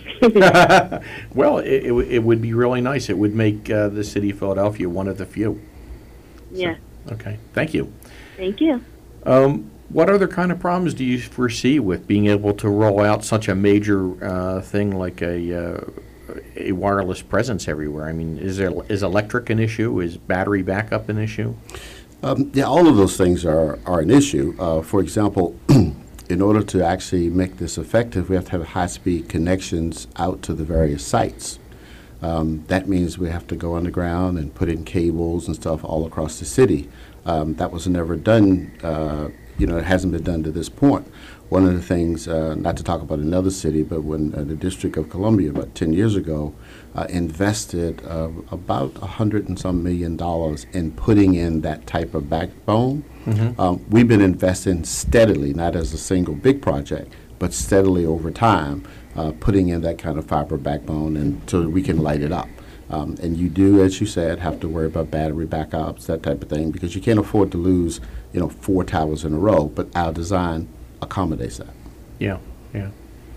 Well, it, it, w- it would be really nice. It would make uh, the city of Philadelphia one of the few. Yeah. So, okay, thank you. Thank you. Um, What other kind of problems do you foresee with being able to roll out such a major uh, thing like a uh, a wireless presence everywhere? I mean, is there is electric an issue? Is battery backup an issue? Um, yeah, all of those things are, are an issue. Uh, for example, in order to actually make this effective, we have to have high-speed connections out to the various sites. Um, that means we have to go underground and put in cables and stuff all across the city. Um, that was never done uh, you know, it hasn't been done to this point. One of the things, uh, not to talk about another city, but when uh, the District of Columbia about ten years ago uh, invested uh, about a hundred and some million dollars in putting in that type of backbone. Mm-hmm. um, we've been investing steadily, not as a single big project, but steadily over time, uh, putting in that kind of fiber backbone and so we can light it up. Um, and you do, as you said, have to worry about battery backups, that type of thing, because you can't afford to lose, you know, four towers in a row. But our design accommodates that. Yeah, yeah.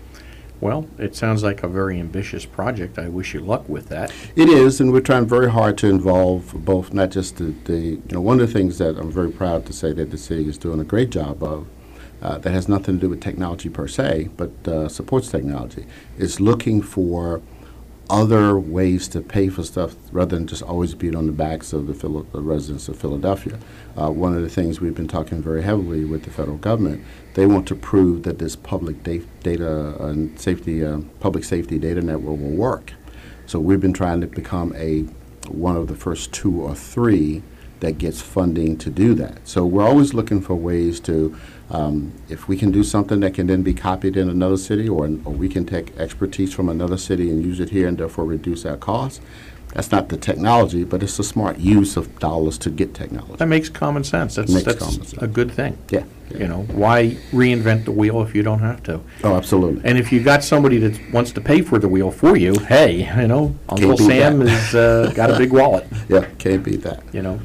Well, it sounds like a very ambitious project. I wish you luck with that. It is, and we're trying very hard to involve both, not just the, the you know, one of the things that I'm very proud to say that the city is doing a great job of, uh, that has nothing to do with technology per se, but uh, supports technology, is looking for other ways to pay for stuff rather than just always being on the backs of the, Phil- the residents of Philadelphia. Uh, one of the things we've been talking very heavily with the federal government, they want to prove that this public da- data and safety, uh, public safety data network will work. So we've been trying to become a one of the first two or three that gets funding to do that. So we're always looking for ways to, um, if we can do something that can then be copied in another city, or, or we can take expertise from another city and use it here and therefore reduce our costs. That's not the technology, but it's a smart use of dollars to get technology. That makes common sense. That's, Makes that's common sense. a good thing. Yeah, yeah. You know, why reinvent the wheel if you don't have to? Oh, absolutely. And if you got somebody that wants to pay for the wheel for you, hey, you know, Uncle Can't beat Sam that. has uh, got a big wallet. Yeah, can't beat that. You know.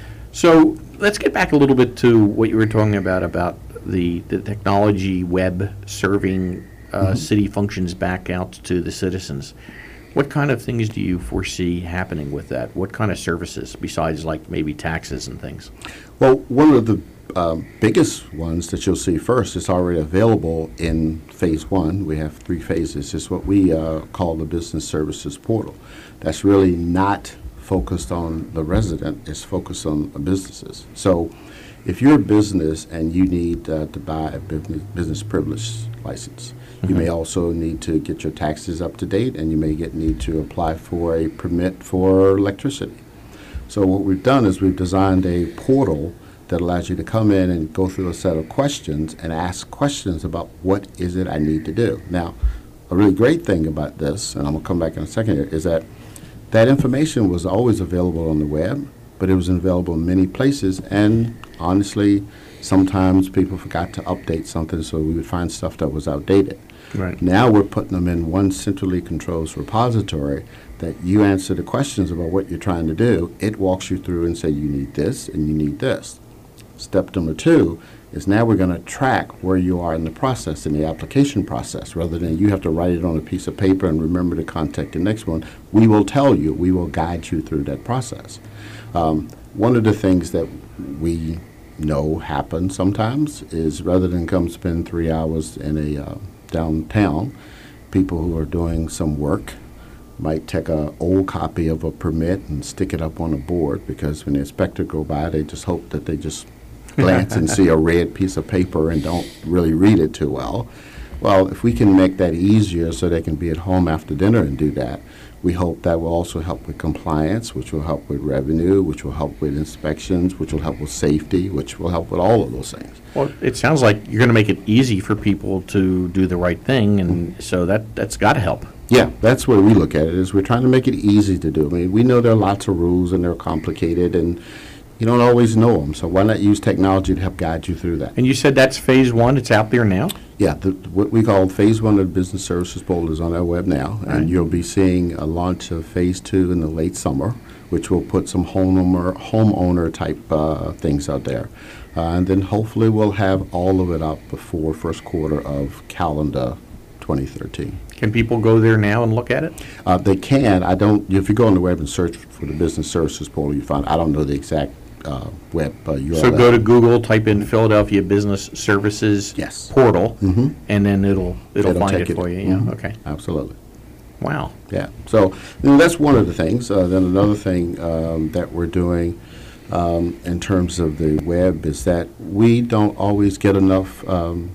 So let's get back a little bit to what you were talking about, about the, the technology web serving uh, Mm-hmm. city functions back out to the citizens. What kind of things do you foresee happening with that? What kind of services besides like maybe taxes and things? Well, one of the um, biggest ones that you'll see first is already available in phase one. We have three phases. It's what we uh, call the Business Services Portal. That's really not focused on the resident, it's focused on uh, businesses. So if you're a business and you need uh, to buy a business, business privilege license, mm-hmm. you may also need to get your taxes up to date, and you may get need to apply for a permit for electricity. So what we've done is we've designed a portal that allows you to come in and go through a set of questions and ask questions about what is it I need to do. Now, a really great thing about this, and I'm going to come back in a second here, is that that information was always available on the web, but it was available in many places, and honestly, sometimes people forgot to update something, so we would find stuff that was outdated. Right. Now we're putting them in one centrally controlled repository that you answer the questions about what you're trying to do. It walks you through and say you need this and you need this. Step number two is now we're going to track where you are in the process, in the application process, rather than you have to write it on a piece of paper and remember to contact the next one. We will tell you, we will guide you through that process. Um, one of the things that we know happen sometimes is rather than come spend three hours in a uh, downtown, people who are doing some work might take a old copy of a permit and stick it up on a board, because when the inspector go by, they just hope that they just glance and see a red piece of paper and don't really read it too well. Well, if we can make that easier so they can be at home after dinner and do that, we hope that will also help with compliance, which will help with revenue, which will help with inspections, which will help with safety, which will help with all of those things. Well, it sounds like you're going to make it easy for people to do the right thing, and so that, that's got to help. Yeah, that's where we look at it, is we're trying to make it easy to do. I mean, we know there are lots of rules and they're complicated, and you don't always know them, so why not use technology to help guide you through that? And you said that's phase one, it's out there now? Yeah, the, what we call phase one of the Business Services Portal is on our web now, Right. and you'll be seeing a launch of phase two in the late summer, which will put some homeowner, homeowner type uh, things out there. Uh, and then hopefully we'll have all of it up before first quarter of calendar twenty thirteen. Can people go there now and look at it? Uh, they can. I don't. If you go on the web and search for the Business Services Portal, you find. I don't know the exact uh, web uh, U R L. So go to Google, type in Philadelphia Business Services Yes. Portal, Mhm. and then it'll it'll, It'll find take it for you. Yeah. Mhm. Okay. Absolutely. Wow. Yeah. So you know, that's one of the things. Uh, then another thing um, that we're doing um, in terms of the web is that we don't always get enough. Um,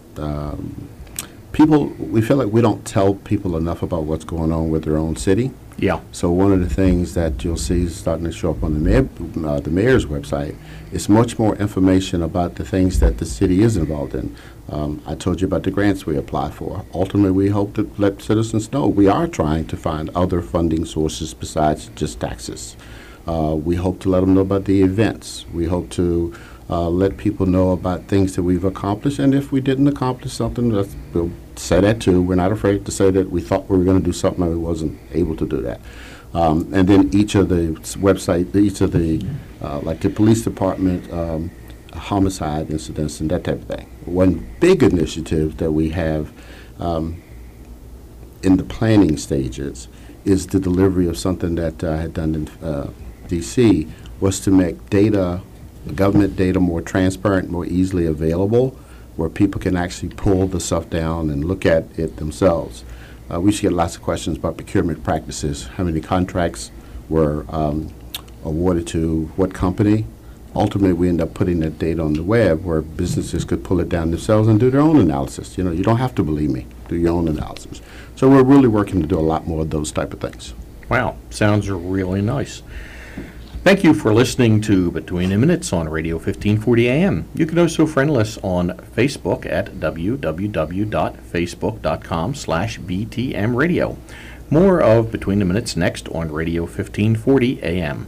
um, people, we feel like we don't tell people enough about what's going on with their own city. Yeah. So one of the things that you'll see starting to show up on the mayor, uh, the mayor's website is much more information about the things that the city is involved in. Um, I told you about the grants we apply for. Ultimately, we hope to let citizens know we are trying to find other funding sources besides just taxes. Uh, we hope to let them know about the events. We hope to uh, let people know about things that we've accomplished, and if we didn't accomplish something, let's, we'll say that too. We're not afraid to say that we thought we were going to do something and we wasn't able to do that. Um, and then each of the website, each of the, uh, like the police department, um, homicide incidents and that type of thing. One big initiative that we have um, in the planning stages is the delivery of something that I had done in uh, D C was to make data, government data, more transparent, more easily available, where people can actually pull the stuff down and look at it themselves. Uh, we used to get lots of questions about procurement practices, how many contracts were um, awarded to what company. Ultimately, we end up putting that data on the web where businesses could pull it down themselves and do their own analysis. You know, you don't have to believe me. Do your own analysis. So we're really working to do a lot more of those type of things. Wow, sounds really nice. Thank you for listening to Between the Minutes on Radio fifteen forty A M. You can also friend us on Facebook at w w w dot facebook dot com slash b t m radio. More of Between the Minutes next on Radio fifteen forty A M.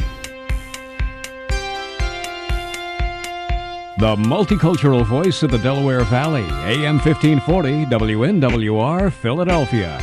The multicultural voice of the Delaware Valley, A M fifteen forty, W N W R, Philadelphia.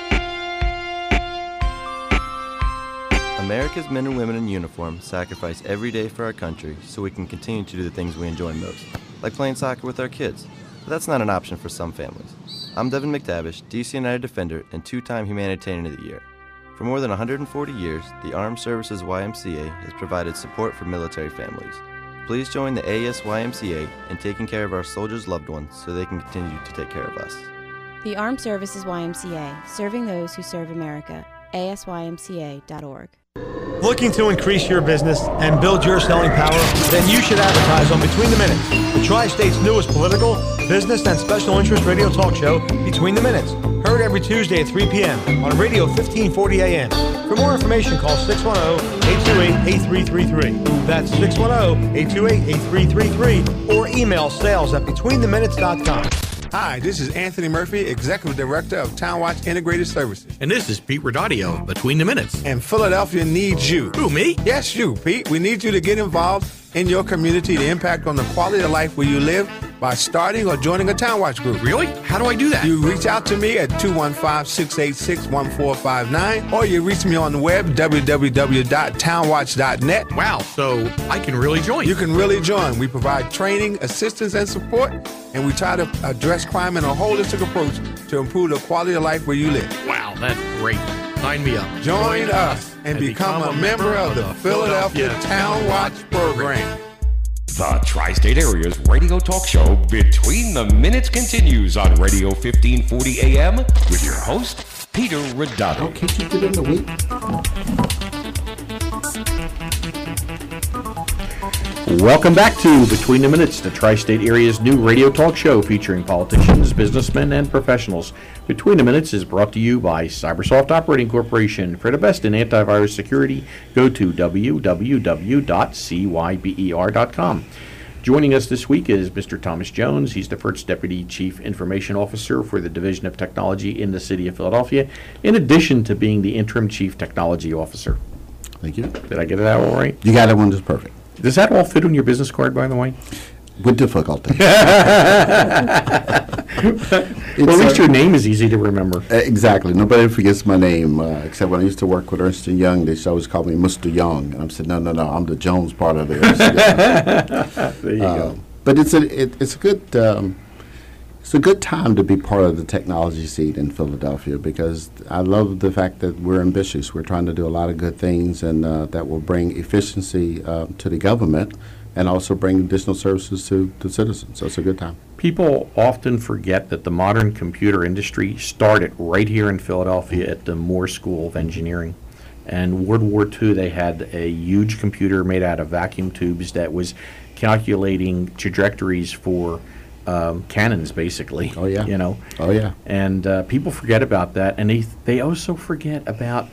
America's men and women in uniform sacrifice every day for our country so we can continue to do the things we enjoy most, like playing soccer with our kids. But that's not an option for some families. I'm Devin McTavish, D C United Defender and two-time Humanitarian of the Year. For more than one hundred forty years, the Armed Services Y M C A has provided support for military families. Please join the A S Y M C A in taking care of our soldiers' loved ones so they can continue to take care of us. The Armed Services Y M C A, serving those who serve America. A S Y M C A dot org. Looking to increase your business and build your selling power? Then you should advertise on Between the Minutes, the Tri-State's newest political, business, and special interest radio talk show, Between the Minutes. Heard every Tuesday at three p.m. on Radio fifteen forty A M. For more information, call six one zero, eight two eight, eight three three three. That's six one zero, eight two eight, eight three three three or email sales at between the minutes dot com. Hi, this is Anthony Murphy, Executive Director of TownWatch Integrated Services. And this is Pete Rodotti of Between the Minutes. And Philadelphia needs you. Who, me? Yes, you, Pete. We need you to get involved in your community to impact on the quality of life where you live by starting or joining a TownWatch group. Really? How do I do that? You reach out to me at two one five, six eight six, one four five nine or you reach me on the web, w w w dot town watch dot net. Wow, so I can really join. You can really join. We provide training, assistance, and support, and we try to address crime in a holistic approach to improve the quality of life where you live. Wow, that's great. Sign me up. Join us and, and become, become a member of the Philadelphia Town Watch program. The Tri-State Area's radio talk show Between the Minutes continues on Radio fifteen forty A M with your host, Peter Rodotti. Oh, can't you get in the week? Welcome back to Between the Minutes, the Tri-State Area's new radio talk show featuring politicians, businessmen, and professionals. Between the Minutes is brought to you by Cybersoft Operating Corporation. For the best in antivirus security, go to w w w dot cyber dot com. Joining us this week is Mister Thomas Jones. He's the first Deputy Chief Information Officer for the Division of Technology in the City of Philadelphia, in addition to being the Interim Chief Technology Officer. Thank you. Did I get it all right? You got it one just perfect. Does that all fit on your business card, by the way? With difficulty. Well, at least your name is easy to remember. Uh, exactly. Nobody forgets my name, uh, except when I used to work with Ernst and Young, they used to always call me Mister Young. And I said, no, no, no, I'm the Jones part of the Ernst and Young. There you uh, go. But it's a, it, it's a good... Um, It's a good time to be part of the technology scene in Philadelphia because I love the fact that we're ambitious. We're trying to do a lot of good things and uh, that will bring efficiency uh, to the government and also bring additional services to the citizens. So it's a good time. People often forget that the modern computer industry started right here in Philadelphia at the Moore School of Engineering. And World War Two, they had a huge computer made out of vacuum tubes that was calculating trajectories for Um, cannons, basically. Oh, yeah. You know. Oh, yeah. And uh, people forget about that, and they they also forget about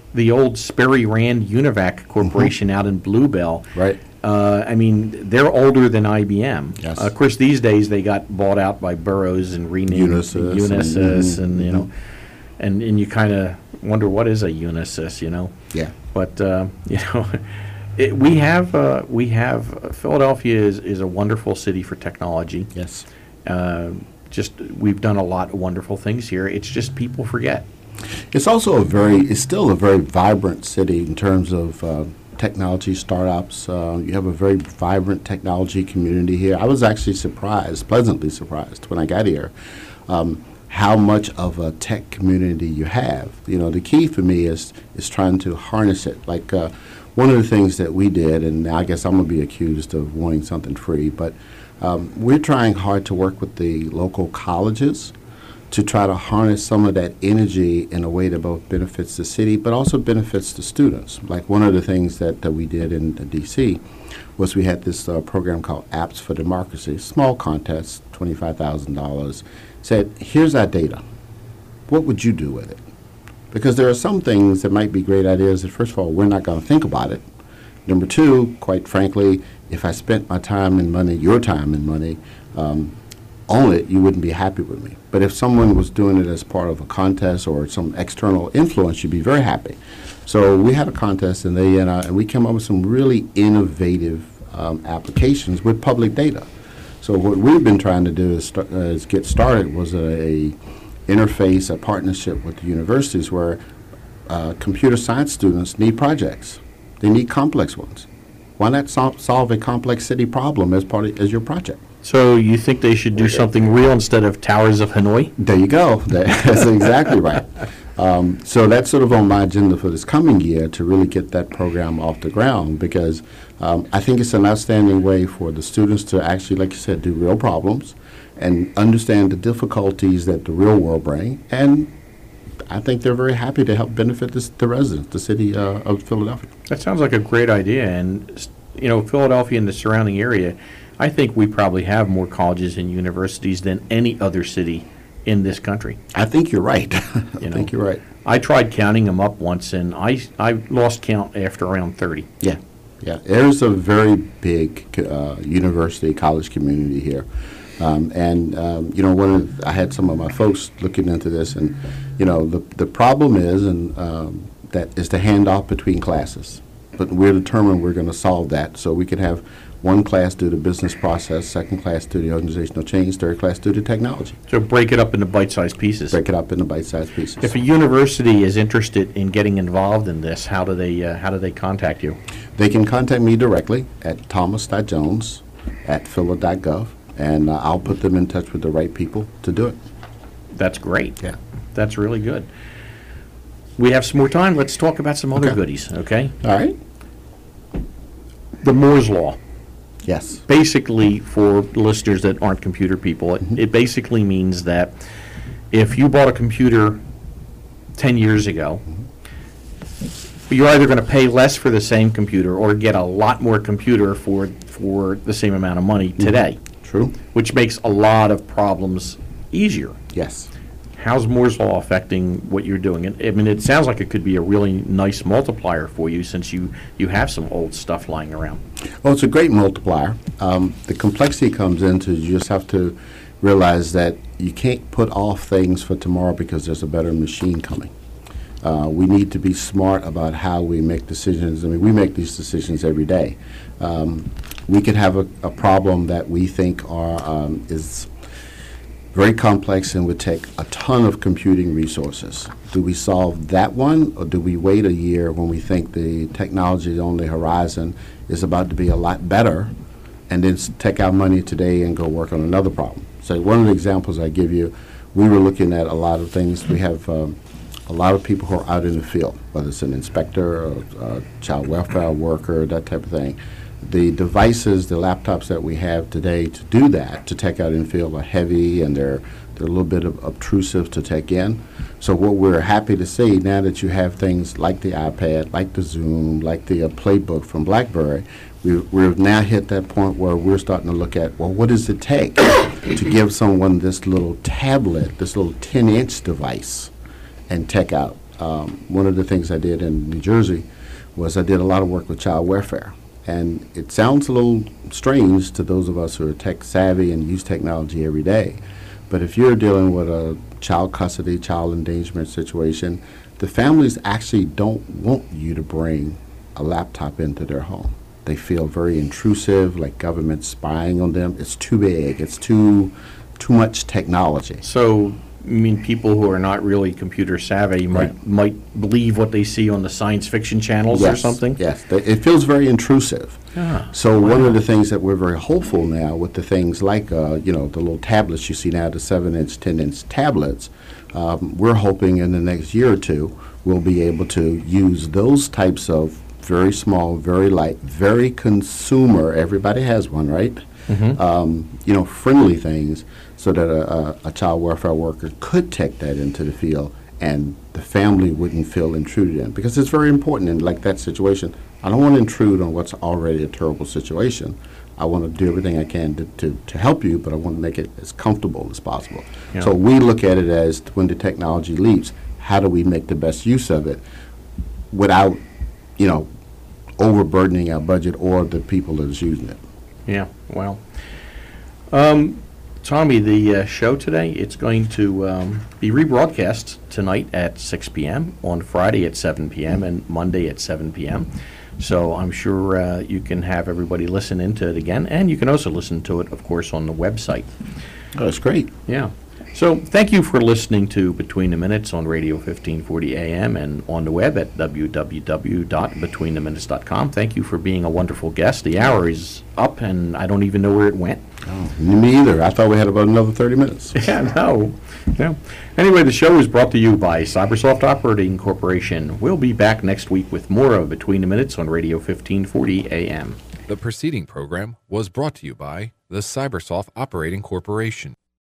the old Sperry Rand Univac Corporation mm-hmm. out in Bluebell. Right. Uh, I mean, they're older than I B M. Yes. Uh, of course, these days they got bought out by Burroughs and renamed Unisys, Unisys, and, and, and you know, and and you kind of wonder what is a Unisys, you know. Yeah. But uh, you know, it, we have uh, we have uh, Philadelphia is is a wonderful city for technology. Yes. Uh, just we've done a lot of wonderful things here. It's just people forget. It's also a very, it's still a very vibrant city in terms of uh, technology startups. Uh, you have a very vibrant technology community here. I was actually surprised, pleasantly surprised when I got here, um, how much of a tech community you have. You know, the key for me is is trying to harness it. Like uh, one of the things that we did, and I guess I'm going to be accused of wanting something free, but um, we're trying hard to work with the local colleges to try to harness some of that energy in a way that both benefits the city but also benefits the students. Like one of the things that, that we did in D C was we had this uh, program called Apps for Democracy, small contest, twenty-five thousand dollars, said, here's our data. What would you do with it? Because there are some things that might be great ideas that, first of all, we're not going to think about it. Number two, quite frankly, if I spent my time and money, your time and money, um, on it, you wouldn't be happy with me. But if someone was doing it as part of a contest or some external influence, you'd be very happy. So we had a contest, and they and, uh, and we came up with some really innovative um, applications with public data. So what we've been trying to do is, start, uh, is get started was a, a interface, a partnership with the universities where uh, computer science students need projects. They need complex ones. Why not sol- solve a complex city problem as part of, as your project? So you think they should do something real instead of Towers of Hanoi? There you go. That's exactly right. Um, so that's sort of on my agenda for this coming year to really get that program off the ground, because um, I think it's an outstanding way for the students to actually, like you said, do real problems and understand the difficulties that the real world bring. And I think they're very happy to help benefit this, the residents, the city uh, of Philadelphia. That sounds like a great idea. And, you know, Philadelphia and the surrounding area, I think we probably have more colleges and universities than any other city in this country. I think you're right. I you know, think you're right. I tried counting them up once, and I, I lost count after around thirty. Yeah, yeah. There's a very big uh, university, college community here. Um, and, um, you know, one of the, I had some of my folks looking into this, and, you know, the, the problem is and um, that is the handoff between classes. But we're determined we're going to solve that so we can have one class do the business process, second class do the organizational change, third class do the technology. So break it up into bite-sized pieces. Break it up into bite-sized pieces. If a university is interested in getting involved in this, how do they uh, how do they contact you? They can contact me directly at thomas dot jones at phila dot gov, and uh, I'll put them in touch with the right people to do it. That's great. Yeah. That's really good. We have some more time. Let's talk about some other Okay. goodies, okay? All right. The Moore's Law. Yes. Basically, for listeners that aren't computer people, it, Mm-hmm. it basically means that if you bought a computer ten years ago, you're either going to pay less for the same computer or get a lot more computer for for the same amount of money today, True. which makes a lot of problems easier. Yes. How's Moore's Law affecting what you're doing? And, I mean, it sounds like it could be a really nice multiplier for you since you, you have some old stuff lying around. Well, it's a great multiplier. Um, the complexity comes into you just have to realize that you can't put off things for tomorrow because there's a better machine coming. Uh, we need to be smart about how we make decisions. I mean, we make these decisions every day. Um, we could have a, a problem that we think are um, is very complex and would take a ton of computing resources. Do we solve that one, or do we wait a year when we think the technology on the horizon is about to be a lot better, and then s- take our money today and go work on another problem? So one of the examples I give you, we were looking at a lot of things. We have um, a lot of people who are out in the field, whether it's an inspector or a child welfare worker, that type of thing. The devices, the laptops that we have today to do that, to take out in the field, are heavy and they're they're a little bit of obtrusive to take in. So what we're happy to see now that you have things like the iPad, like the Zoom, like the uh, Playbook from BlackBerry, we, we've now hit that point where we're starting to look at, well, what does it take to give someone this little tablet, this little ten-inch device, and take out Um, one of the things I did in New Jersey was I did a lot of work with child welfare. And it sounds a little strange to those of us who are tech savvy and use technology every day. But if you're dealing with a child custody, child endangerment situation, the families actually don't want you to bring a laptop into their home. They feel very intrusive, like government spying on them. It's too big. It's too too much technology. So, I mean, people who are not really computer savvy might Right. might believe what they see on the science fiction channels or Yes, something? Yes, They- it feels very intrusive. Ah, So one of the things that we're very hopeful now with the things like, uh, you know, the little tablets you see now, the seven-inch, ten-inch tablets, um, we're hoping in the next year or two we'll be able to use those types of very small, very light, very consumer, everybody has one, right? Mhm. Um, you know, friendly things so that a, a, a child welfare worker could take that into the field and the family wouldn't feel intruded in. Because it's very important in like that situation. I don't want to intrude on what's already a terrible situation. I want to do everything I can to, to, to help you, but I want to make it as comfortable as possible. Yeah. So we look at it as when the technology leaps, how do we make the best use of it without, you know, overburdening our budget or the people that is using it. Yeah, well. Um, Tommy, the uh, show today, it's going to um, be rebroadcast tonight at six p.m., on Friday at seven p.m., and Monday at seven p.m. So I'm sure uh, you can have everybody listen into it again, and you can also listen to it, of course, on the website. Oh, that's great. Yeah. So thank you for listening to Between the Minutes on Radio fifteen forty A M and on the web at w w w dot between the minutes dot com. Thank you for being a wonderful guest. The hour is up, and I don't even know where it went. Oh, me either. I thought we had about another thirty minutes. Yeah, no. Yeah. Anyway, the show is brought to you by Cybersoft Operating Corporation. We'll be back next week with more of Between the Minutes on Radio fifteen forty A M. The preceding program was brought to you by the Cybersoft Operating Corporation.